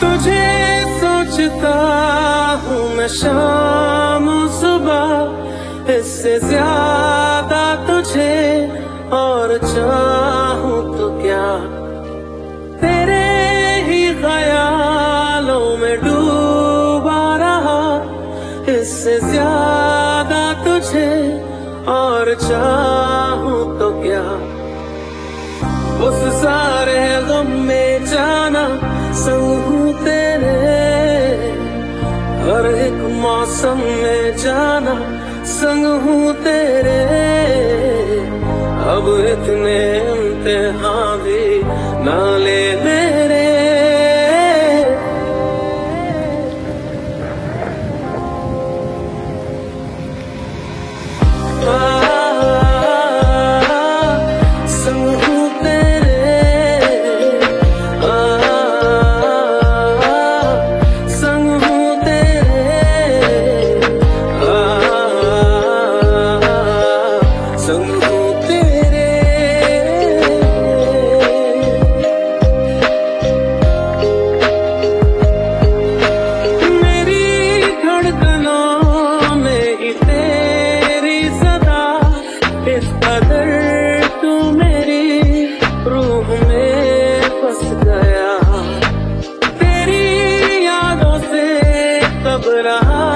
तुझे सोचता हूँ मैं शाम सुबह, इससे ज्यादा तुझे और चाहूँ तो क्या। तेरे ही ख्यालों में डूबा रहा, इससे ज्यादा तुझे और चाहूँ तो क्या। उस सारे गम में जाना संग हूँ तेरे, हर एक मौसम में जाना संग हूँ तेरे। अब इतने इम्तिहान भी ना ले मेरे। तेरी यादों से तब रहा